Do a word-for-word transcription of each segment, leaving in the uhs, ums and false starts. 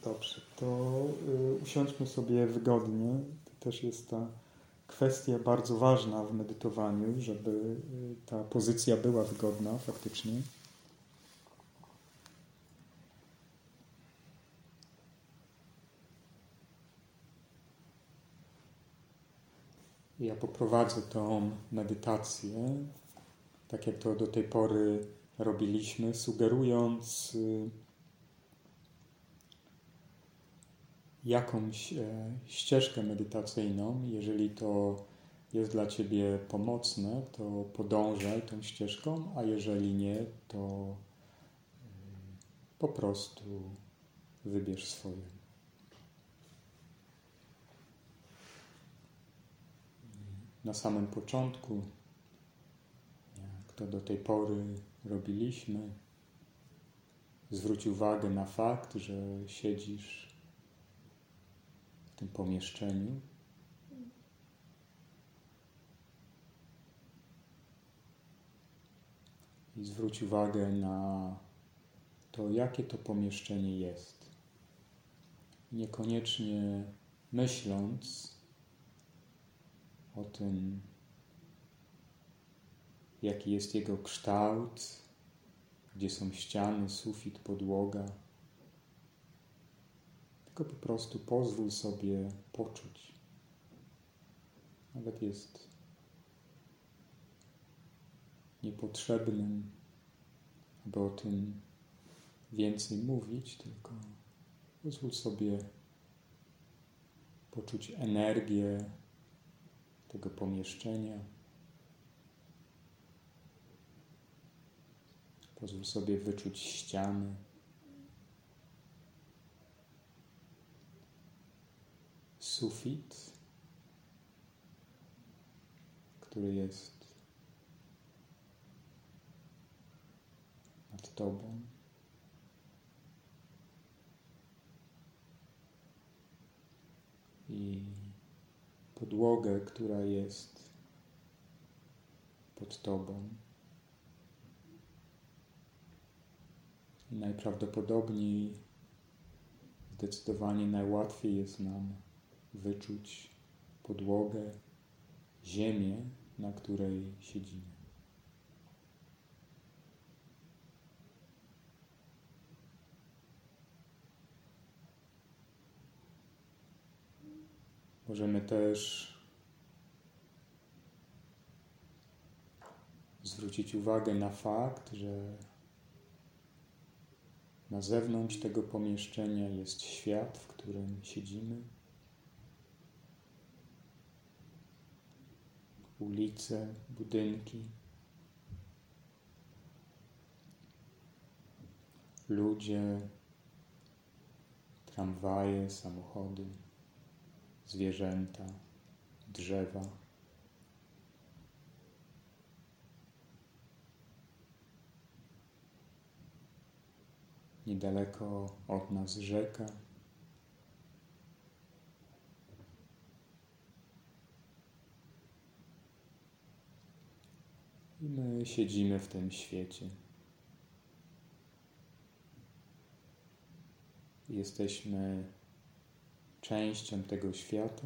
Dobrze, to y, usiądźmy sobie wygodnie. To też jest ta kwestia bardzo ważna w medytowaniu, żeby y, ta pozycja była wygodna faktycznie. Ja poprowadzę tą medytację, tak jak to do tej pory robiliśmy, sugerując y, jakąś e, ścieżkę medytacyjną. Jeżeli to jest dla Ciebie pomocne, to podążaj tą ścieżką, a jeżeli nie, to y, po prostu wybierz swoje. Na samym początku, jak to do tej pory robiliśmy, zwróć uwagę na fakt, że siedzisz w tym pomieszczeniu. I zwróć uwagę na to, jakie to pomieszczenie jest. Niekoniecznie myśląc o tym, jaki jest jego kształt, gdzie są ściany, sufit, podłoga. Tylko po prostu pozwól sobie poczuć. Nawet jest niepotrzebnym, aby o tym więcej mówić, tylko pozwól sobie poczuć energię tego pomieszczenia. Pozwól sobie wyczuć ściany. Sufit, który jest nad Tobą. I podłogę, która jest pod Tobą. I najprawdopodobniej, zdecydowanie najłatwiej jest nam wyczuć podłogę, ziemię, na której siedzimy. Możemy też zwrócić uwagę na fakt, że na zewnątrz tego pomieszczenia jest świat, w którym siedzimy. Ulice, budynki, ludzie, tramwaje, samochody, zwierzęta, drzewa. Niedaleko od nas rzeka. I my siedzimy w tym świecie. Jesteśmy częścią tego świata.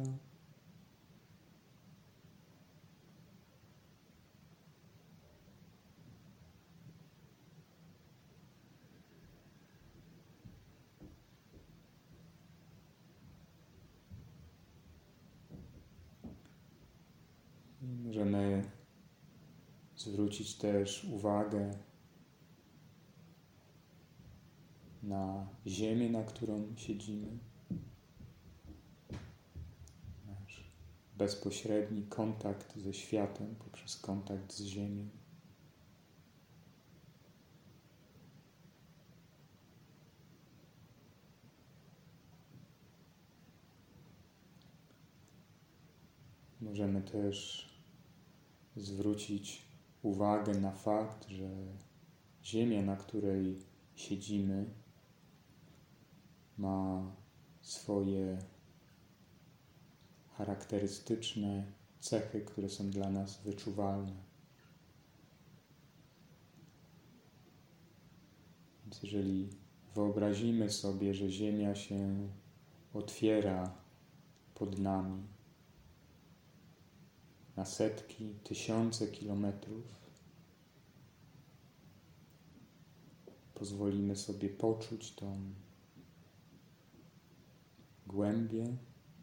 I możemy zwrócić też uwagę na ziemię, na którą siedzimy. Nasz bezpośredni kontakt ze światem poprzez kontakt z ziemią. Możemy też zwrócić uwagę na fakt, że ziemia, na której siedzimy, ma swoje charakterystyczne cechy, które są dla nas wyczuwalne. Więc jeżeli wyobrazimy sobie, że Ziemia się otwiera pod nami na setki, tysiące kilometrów, pozwolimy sobie poczuć tą głębię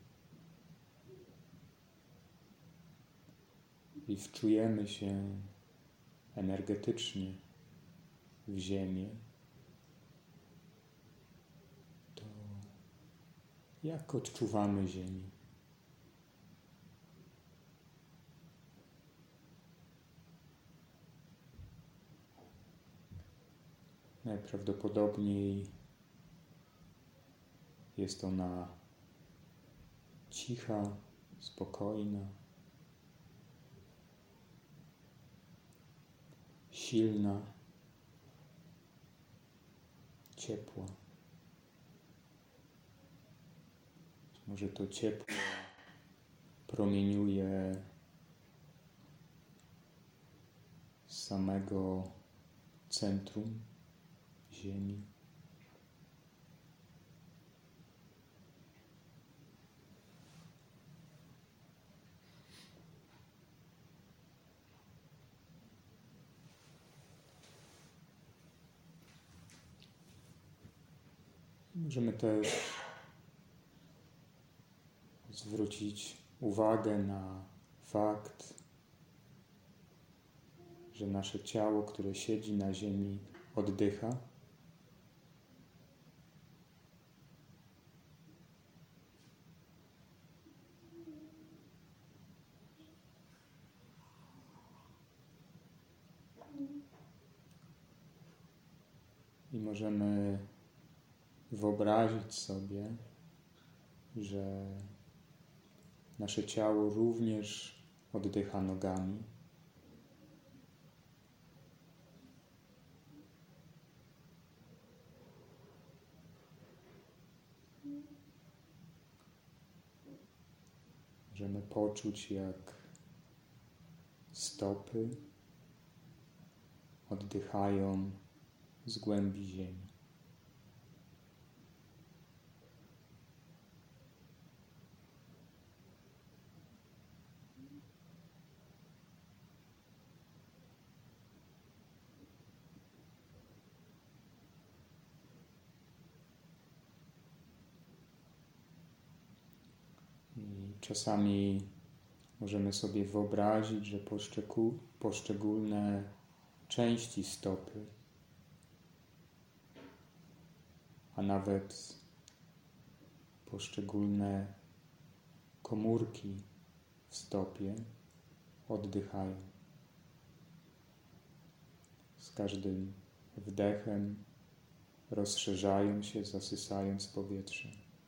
i wczujemy się energetycznie w Ziemię, to jak odczuwamy Ziemię? Najprawdopodobniej jest ona cicha, spokojna, silna, ciepła. Może to ciepło promieniuje z samego centrum Ziemi. Możemy też zwrócić uwagę na fakt, że nasze ciało, które siedzi na ziemi, oddycha. I możemy wyobrazić sobie, że nasze ciało również oddycha nogami. Możemy poczuć, jak stopy oddychają z głębi ziemi. I czasami możemy sobie wyobrazić, że poszczególne części stopy, a nawet poszczególne komórki w stopie oddychają. Z każdym wdechem rozszerzają się, zasysając powietrze,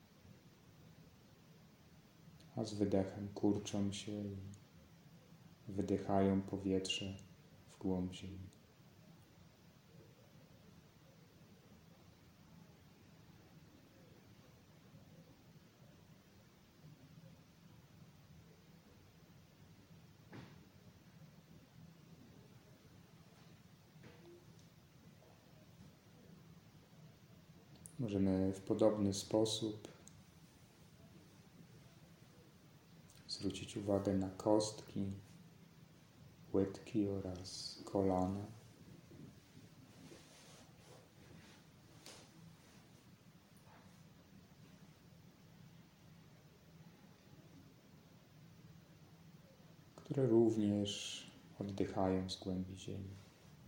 a z wydechem kurczą się i wydychają powietrze w głąb ziemi. Możemy w podobny sposób zwrócić uwagę na kostki, łydki oraz kolana. Które również oddychają z głębi ziemi.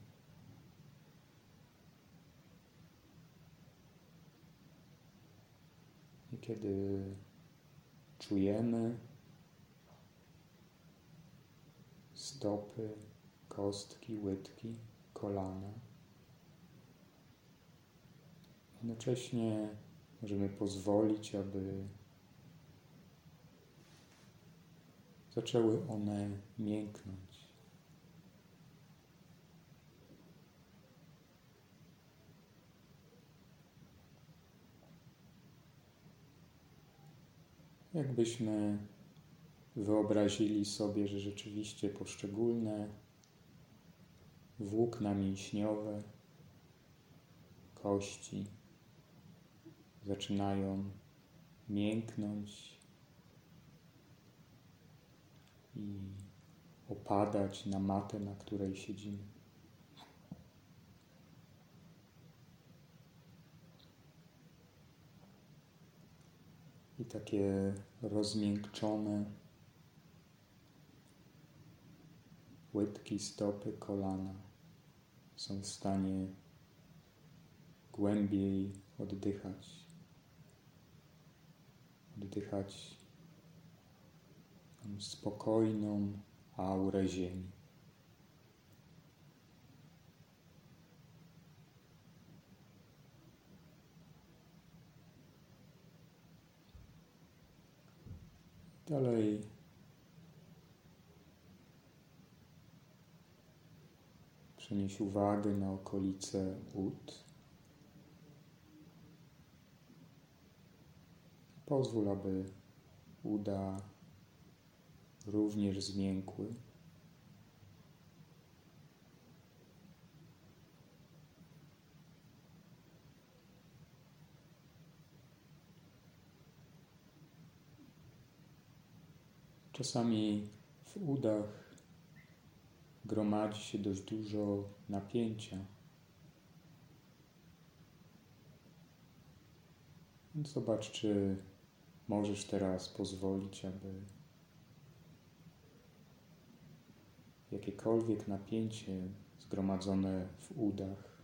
I kiedy czujemy stopy, kostki, łydki, kolana, jednocześnie możemy pozwolić, aby zaczęły one mięknąć. Jakbyśmy wyobrazili sobie, że rzeczywiście poszczególne włókna mięśniowe, kości, zaczynają mięknąć i opadać na matę, na której siedzimy. I takie rozmiękczone łydki, stopy, kolana są w stanie głębiej oddychać. Oddychać spokojną aurę ziemi. Dalej przenieś uwagę na okolice ud. Pozwól, aby uda również zmiękły. Czasami w udach gromadzi się dość dużo napięcia. Więc zobacz, czy możesz teraz pozwolić, aby jakiekolwiek napięcie zgromadzone w udach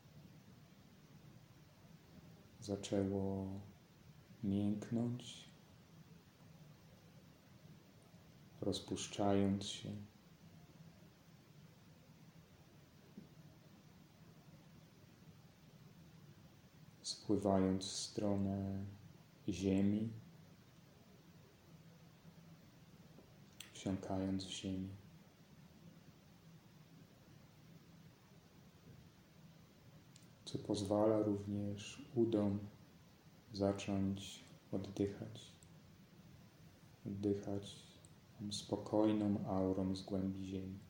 zaczęło mięknąć, rozpuszczając się. Spływając w stronę ziemi, wsiąkając w ziemię. Co pozwala również udom zacząć oddychać. Oddychać spokojną aurą z głębi ziemi.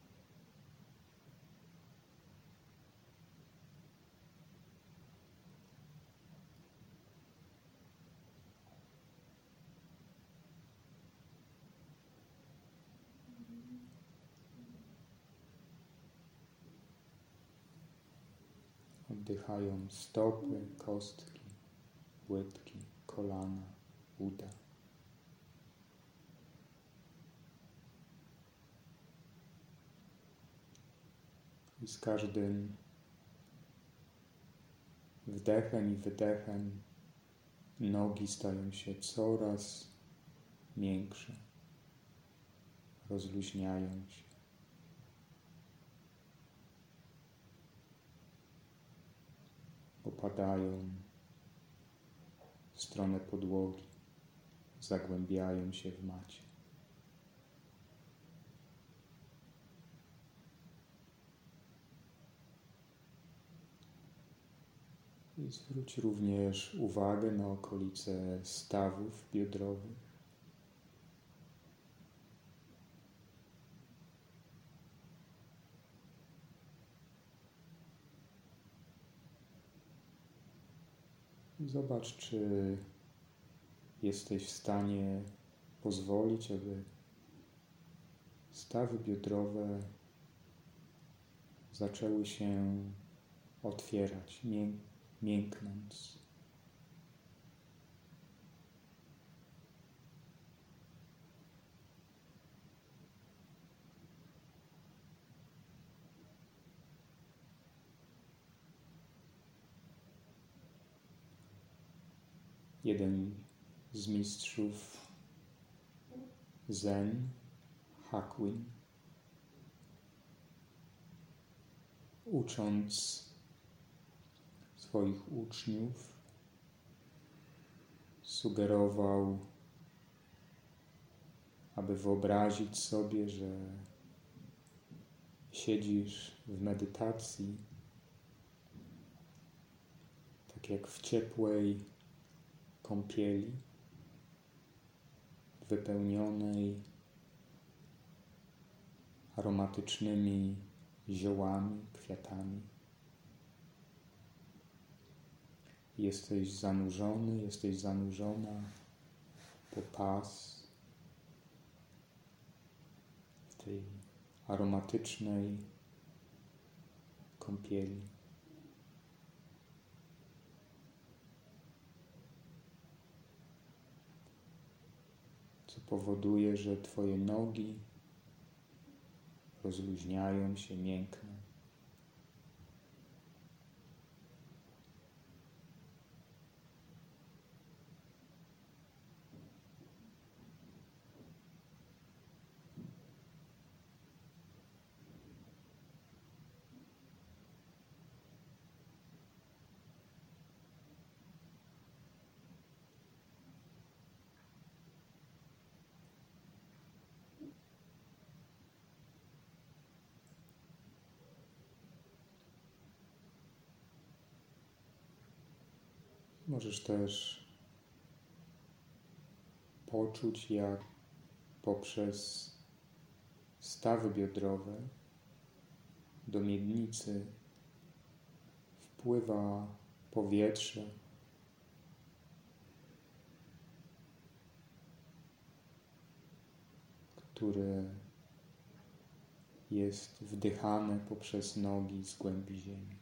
Oddychają stopy, kostki, łydki, kolana, uda. I z każdym wdechem i wydechem nogi stają się coraz miększe, rozluźniają się. Opadają w stronę podłogi, zagłębiają się w macie. I zwróć również uwagę na okolice stawów biodrowych. Zobacz, czy jesteś w stanie pozwolić, aby stawy biodrowe zaczęły się otwierać, mię- mięknąc. Jeden z mistrzów Zen, Hakuin, ucząc swoich uczniów, sugerował, aby wyobrazić sobie, że siedzisz w medytacji, tak jak w ciepłej kąpieli, wypełnionej aromatycznymi ziołami, kwiatami. Jesteś zanurzony, jesteś zanurzona po pas w tej aromatycznej kąpieli. Co powoduje, że Twoje nogi rozluźniają się, miękną. Możesz też poczuć, jak poprzez stawy biodrowe do miednicy wpływa powietrze, które jest wdychane poprzez nogi z głębi ziemi.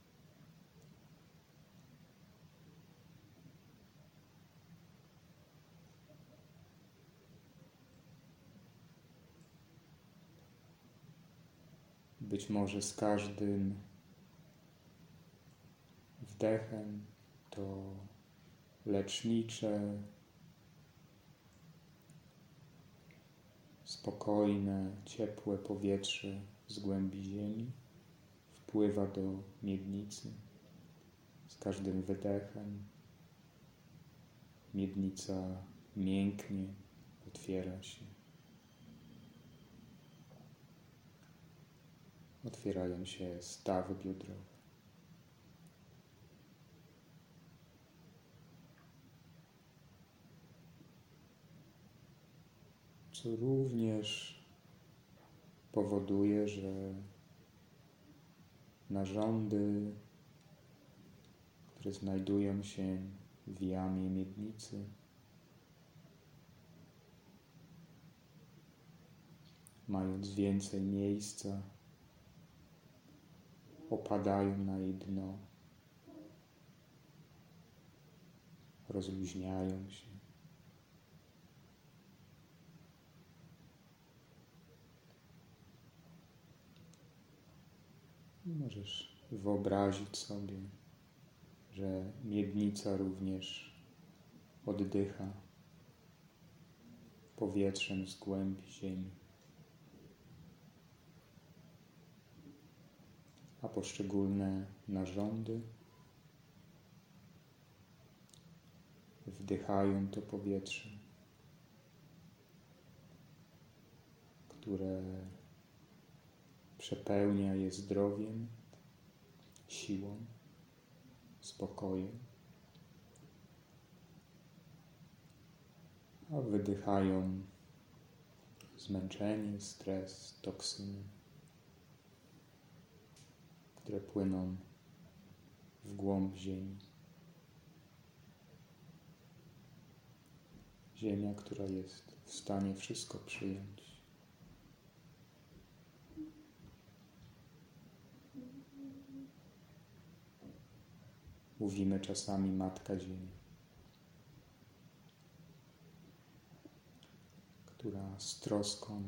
Być może z każdym wdechem to lecznicze, spokojne, ciepłe powietrze z głębi ziemi wpływa do miednicy. Z każdym wydechem miednica mięknie, otwiera się. Otwierają się stawy biodrowe. Co również powoduje, że narządy, które znajdują się w jamie miednicy, mając więcej miejsca, opadają na jej dno, rozluźniają się. Możesz wyobrazić sobie, że miednica również oddycha powietrzem z głębi ziemi, a poszczególne narządy wdychają to powietrze, które przepełnia je zdrowiem, siłą, spokojem, a wydychają zmęczenie, stres, toksyny, które płyną w głąb ziemi. Ziemia, która jest w stanie wszystko przyjąć. Mówimy czasami Matka Ziemia, która z troską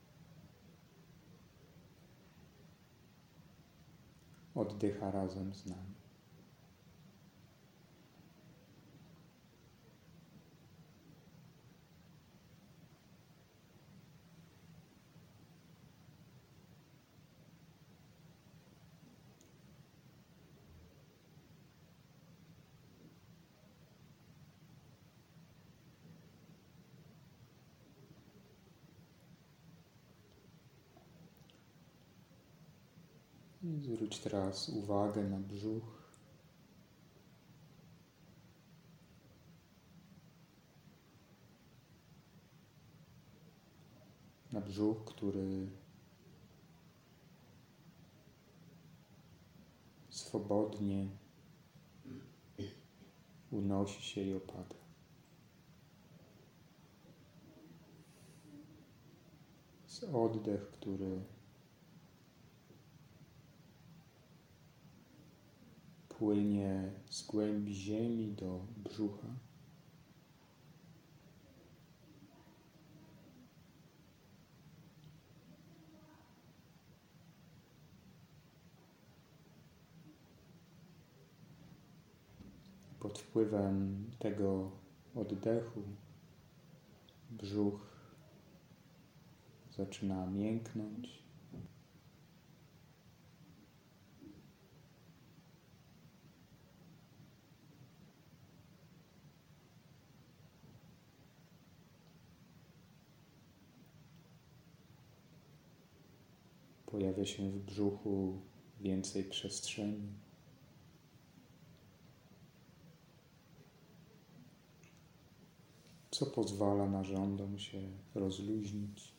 oddycha razem z nami. Zwróć teraz uwagę na brzuch. Na brzuch, który swobodnie unosi się i opada. Jest oddech, który płynie z głębi ziemi do brzucha. Pod wpływem tego oddechu brzuch zaczyna mięknąć. Pojawia się w brzuchu więcej przestrzeni. Co pozwala narządom się rozluźnić.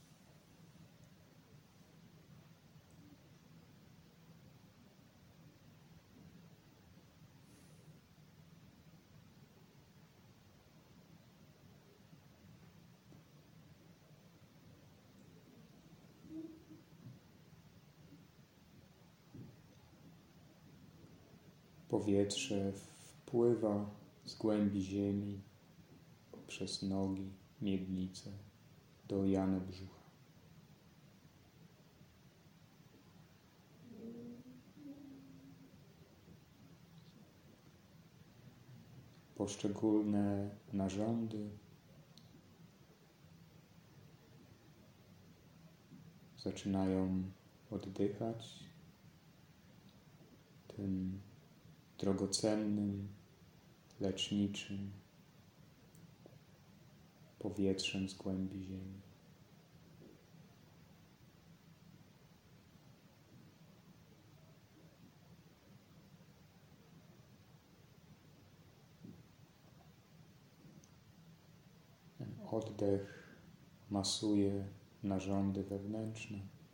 Powietrze wpływa z głębi ziemi poprzez nogi, miednicę do jamy brzucha. Poszczególne narządy zaczynają oddychać tym drogocennym, leczniczym powietrzem z głębi ziemi. Ten oddech masuje narządy wewnętrzne.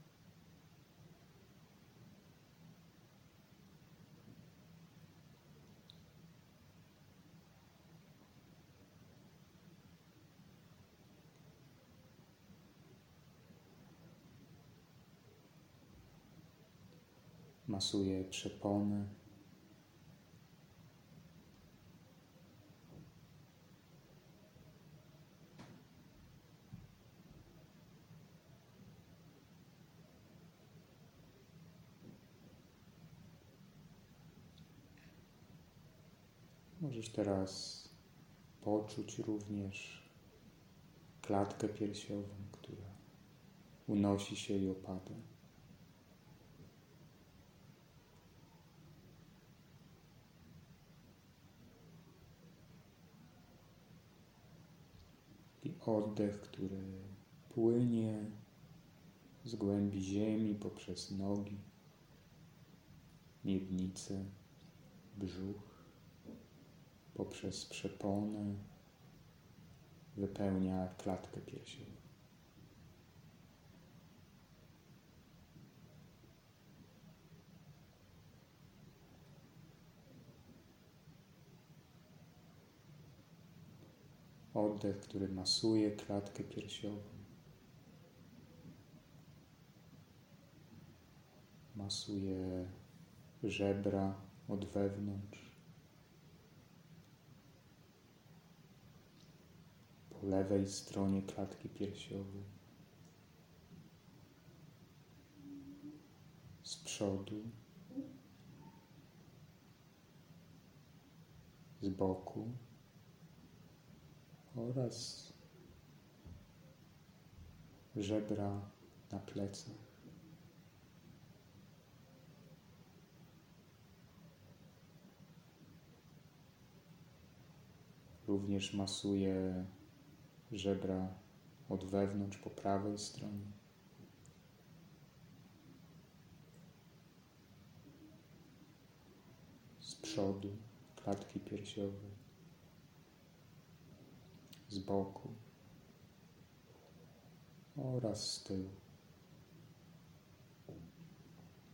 Masuje przepony. Możesz teraz poczuć również klatkę piersiową, która unosi się i opada. I oddech, który płynie z głębi ziemi poprzez nogi, miednicę, brzuch, poprzez przeponę, wypełnia klatkę piersiową. Oddech, który masuje klatkę piersiową. Masuje żebra od wewnątrz. Po lewej stronie klatki piersiowej. Z przodu. Z boku. Oraz żebra na plecach. Również masuje żebra od wewnątrz po prawej stronie. Z przodu klatki piersiowej. Z boku oraz z tyłu.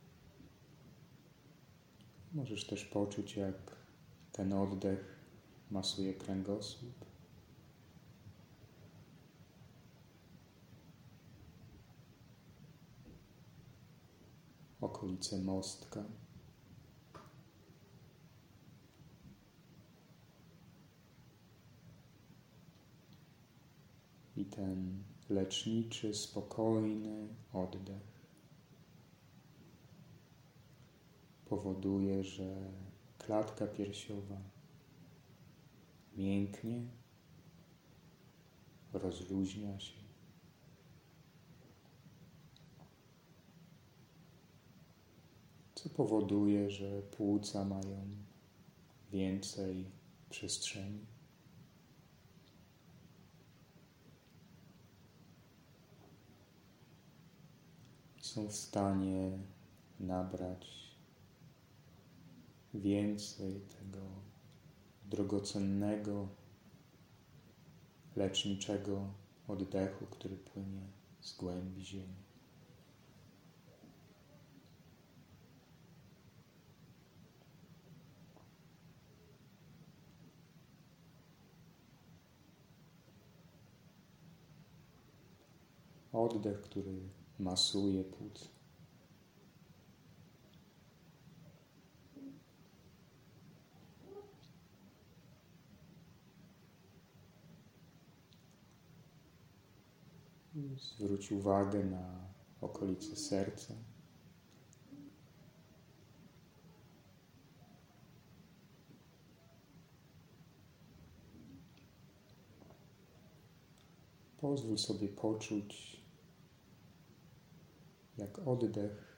Możesz też poczuć, jak ten oddech masuje kręgosłup, okolice mostka. I ten leczniczy, spokojny oddech powoduje, że klatka piersiowa mięknie, rozluźnia się. Co powoduje, że płuca mają więcej przestrzeni. Są w stanie nabrać więcej tego drogocennego, leczniczego oddechu, który płynie z głębi ziemi. Oddech, który masuje płuc. Zwróć uwagę na okolice serca. Pozwól sobie poczuć, jak oddech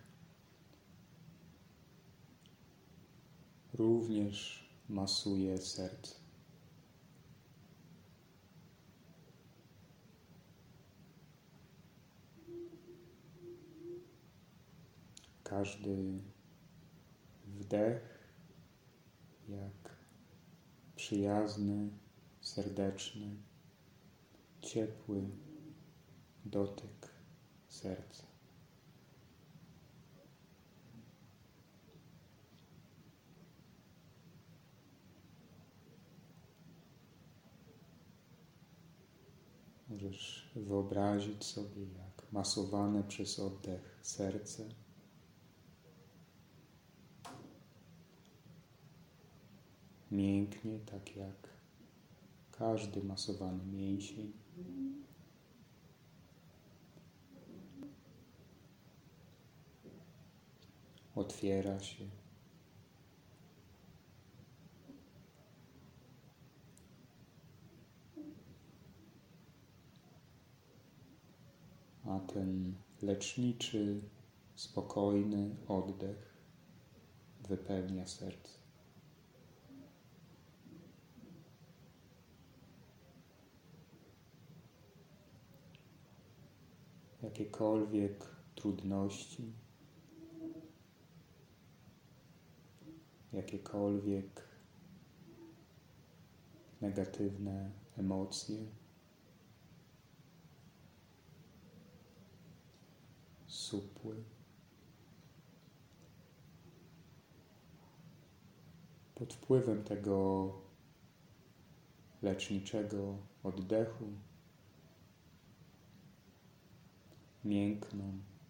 również masuje serce. Każdy wdech jak przyjazny, serdeczny, ciepły dotyk serca. Możesz wyobrazić sobie, jak masowane przez oddech serce mięknie, tak jak każdy masowany mięsień. Otwiera się. A ten leczniczy, spokojny oddech wypełnia serce. Jakiekolwiek trudności, jakiekolwiek negatywne emocje supły. Pod wpływem tego leczniczego oddechu miękną,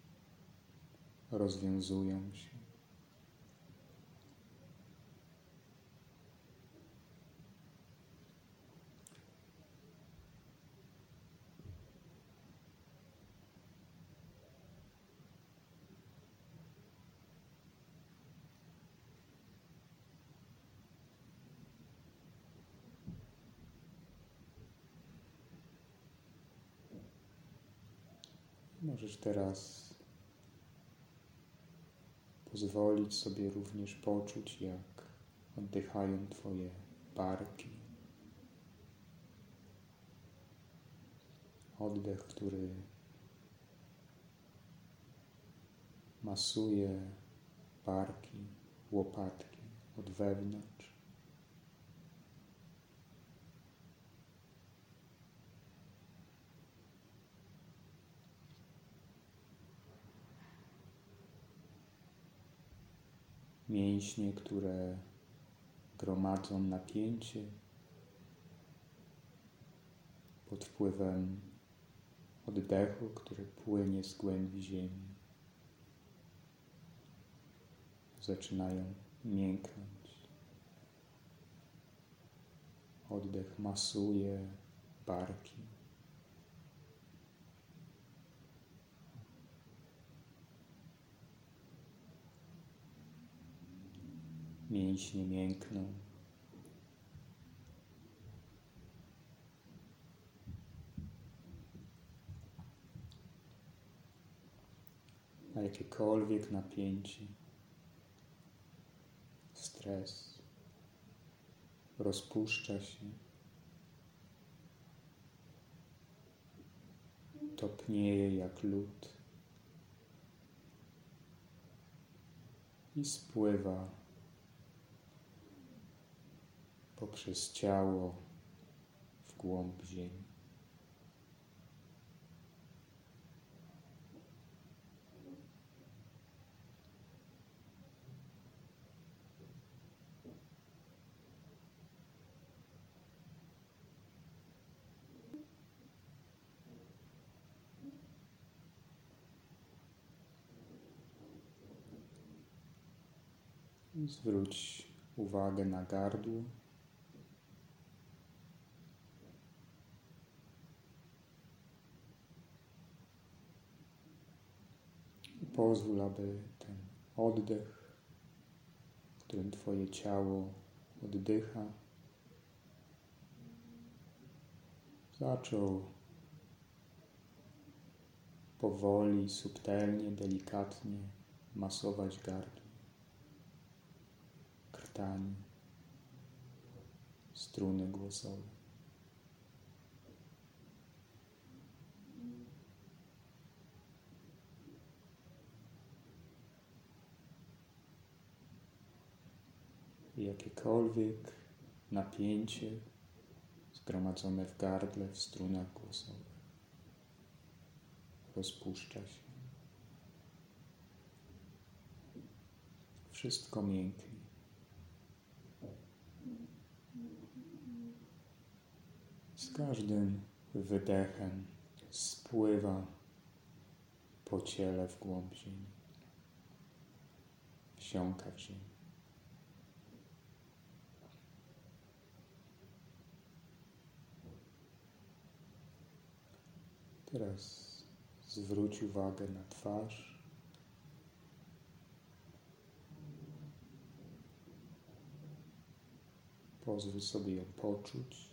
rozwiązują się. Możesz teraz pozwolić sobie również poczuć, jak oddychają Twoje barki. Oddech, który masuje barki, łopatki od wewnątrz. Mięśnie, które gromadzą napięcie, pod wpływem oddechu, który płynie z głębi ziemi. Zaczynają mięknąć. Oddech masuje barki. Mięśnie miękną. A jakiekolwiek napięcie, stres rozpuszcza się, topnieje jak lód i spływa poprzez ciało w głąb ziemi. Zwróć uwagę na gardło. I pozwól, aby ten oddech, którym Twoje ciało oddycha, zaczął powoli, subtelnie, delikatnie masować gardło, krtani, struny głosowe. I jakiekolwiek napięcie zgromadzone w gardle, w strunach głosowych rozpuszcza się. Wszystko mięknie. Z każdym wydechem spływa po ciele w głąb ziemi. Wsiąka w ziemię. Teraz zwróć uwagę na twarz. Pozwól sobie ją poczuć.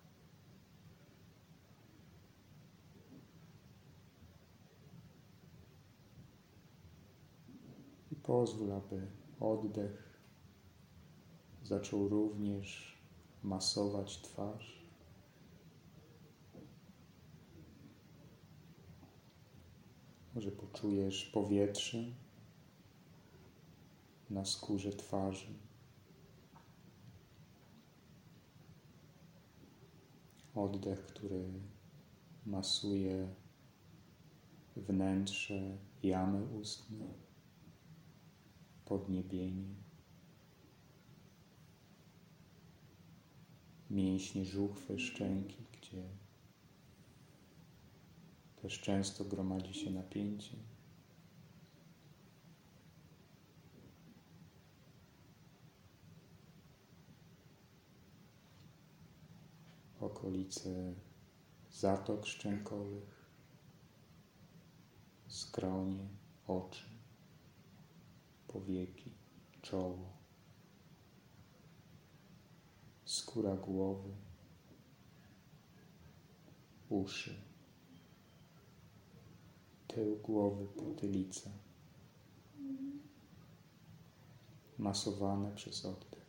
I pozwól, aby oddech zaczął również masować twarz. Może poczujesz powietrze na skórze twarzy. Oddech, który masuje wnętrze jamy ustnej, podniebienie, mięśnie żuchwy, szczęki, gdzie też często gromadzi się napięcie. Okolice zatok szczękowych, skronie, oczy, powieki, czoło, skóra głowy, uszy, tył głowy, potylica, masowane przez oddech.